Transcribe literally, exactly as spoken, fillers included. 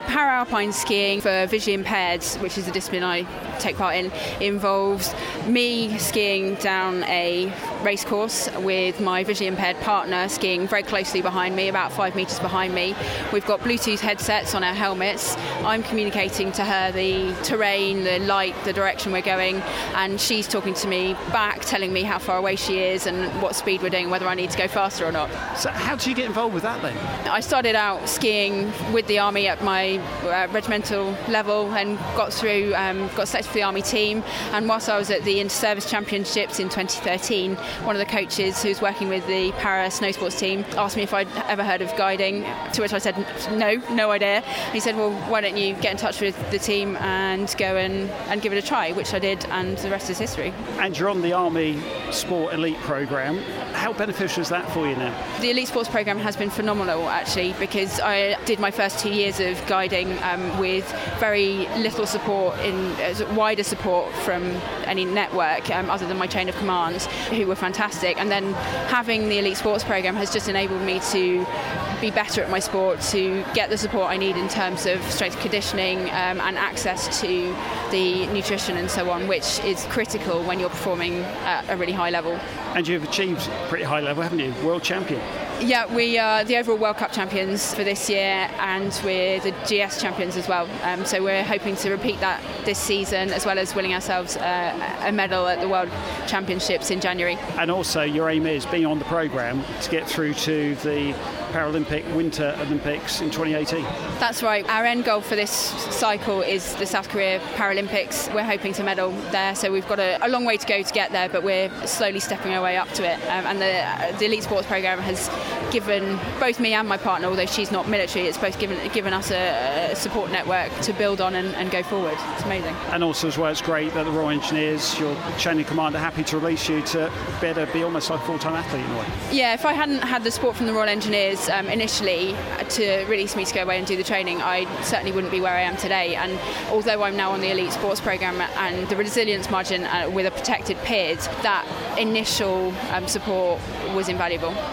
para-alpine skiing for visually impaired, which is a discipline I take part in, involves me skiing down a race course with my visually impaired partner skiing very closely behind me, about five metres behind me. We've got Bluetooth headsets on our helmets. I'm communicating to her the terrain, the light, the direction we're going, and she's talking to me back, telling me how far away she is and what speed we're doing, whether I need to go faster or not. So how did you get involved with that then? I started out skiing with the Army at my uh, regimental level and got through, um, got selected for the Army team, and whilst I was at the Inter-Service Championships in twenty thirteen, one of the coaches who's working with the para snow sports team asked me if I'd ever heard of guiding, to which I said no, no idea. And he said, well, why don't you get in touch with the team and go and, and give it a try, which I did, and the rest is history. And you're on the Army Sport Elite programme. How beneficial is that for you now? The Elite Sports programme has been phenomenal, actually, because I did my first two years of guiding um, with very little support, in uh, wider support from any network um, other than my chain of commands, who were fantastic. And then having the Elite Sports programme has just enabled me to be better at my sport, to get the support I need in terms of strength conditioning um, and access to the nutrition and so on, which is critical when you're performing at a really high level. And you've achieved pretty high level, haven't you? World champion. Yeah, we are the overall World Cup champions for this year, and we're the G S champions as well. Um, so we're hoping to repeat that this season, as well as winning ourselves uh, a medal at the World Championships in January. And also your aim is, being on the programme, to get through to the Paralympic Winter Olympics in twenty eighteen. That's right. Our end goal for this cycle is the South Korea Paralympics. We're hoping to medal there, so we've got a, a long way to go to get there, but we're slowly stepping our way up to it. Um, and the, uh, the Elite Sports programme has given both me and my partner, although she's not military, it's both given given us a, a support network to build on and, and go forward. It's amazing. And also as well, it's great that the Royal Engineers, your chain of command, are happy to release you to better be almost like a full-time athlete in a way. Yeah, if I hadn't had the support from the Royal Engineers um, initially to release me to go away and do the training, I certainly wouldn't be where I am today. And although I'm now on the Elite Sports programme and the resilience margin uh, with a protected P I D, that initial um, support was invaluable.